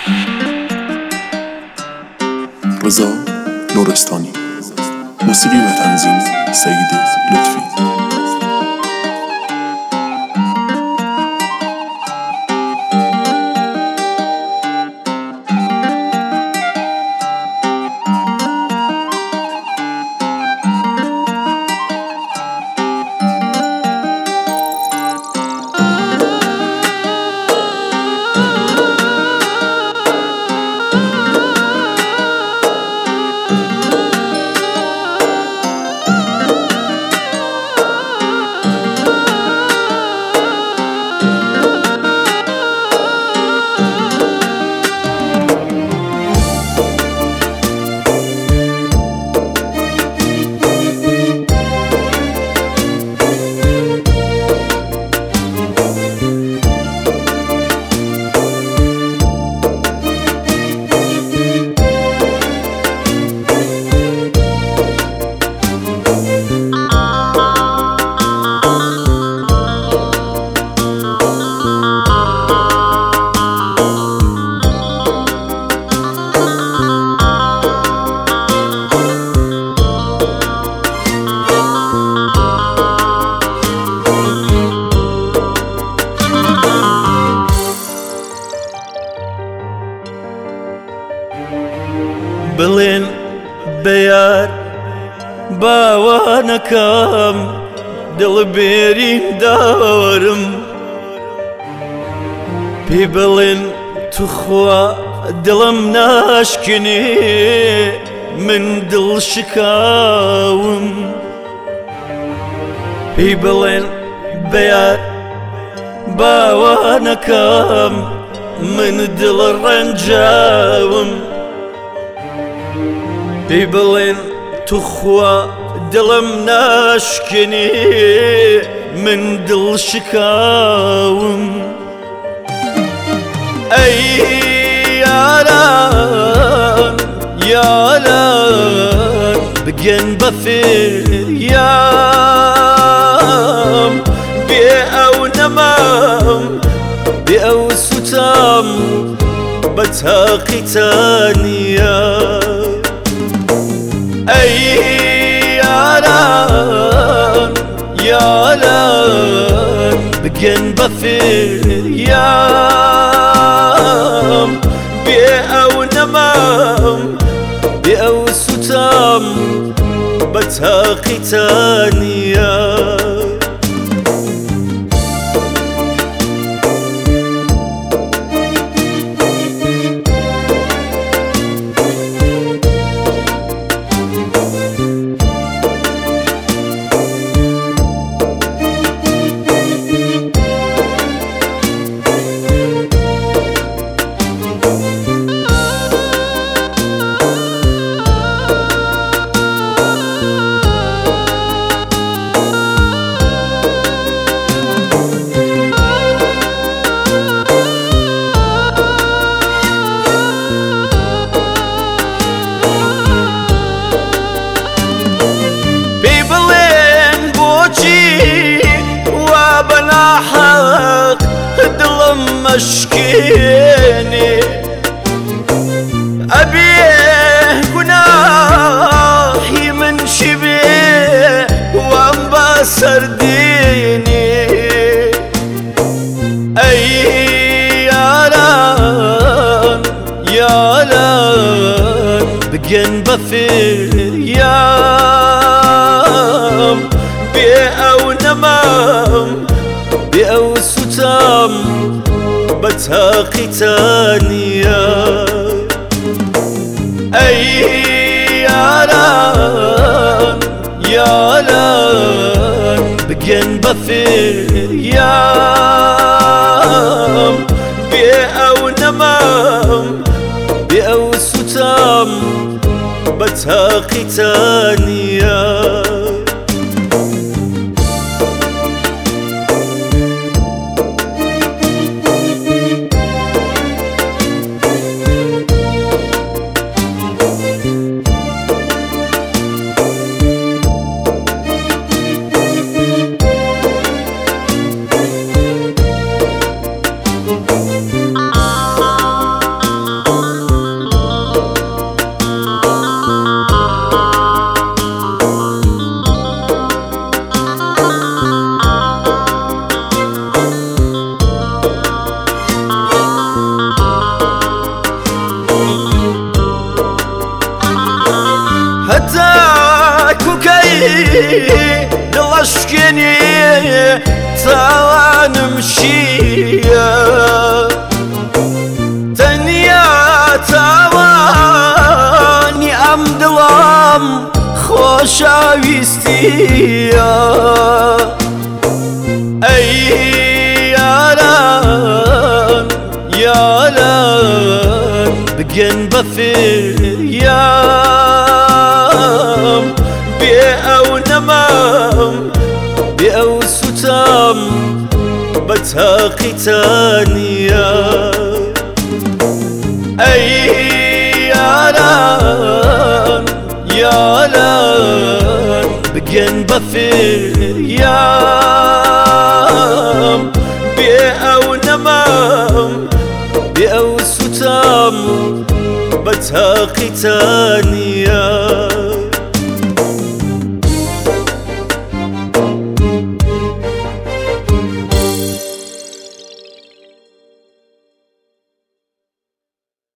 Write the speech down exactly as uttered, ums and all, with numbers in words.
رضا نورستانی. موسیقی و تنظیم سعید لطفی. بڵێن بەیار باوانەکەم دڵبێرین دارم، پێی بڵێن توخوا دڵم ناشکنێ من دڵشکاوم. پێی بڵێن بەیار باوانەکەم من دڵ ڕەنجاوم، پێی بڵێن توخوا دڵم ناشکنێ من دڵشکاوم. ئەی یاران یاران بگەن بە فێریام، بێ ئەو نەمام بێ ئەو سوتام بە تاقیتانە. ئەی یاران یاران بگەن بە فێریام، بێ ئەو نەمام بێ ئەو سوتام بە تاقیتانە. حق دڵم مەشکێنێ ئەبێ گوناحی من چی بێ وام بە سەردێنێ. ئەی یاران یاران بگەن بە فێریام، بێ ئەو نەمام بێ ئەو سوتام بە تاقیتانە. ئەی یاران یاران بگەن بە فێریام، بێ ئەو نەمام بێ ئەو سوتام بە تاقیتانە. دڵەشکێنێ تاوانم شیە تەنیا تاوانی ئەم دڵام خۆشەویستیە ئەی یاران یاران بگەن بە فریام بێ ئەو نەمام بێ ئەو سوتام بە تاقیتانە ئەی یاران یاران بگەن بە فریام بێ ئەو نەمام بێ ئەو سوتام بە تاقیتانە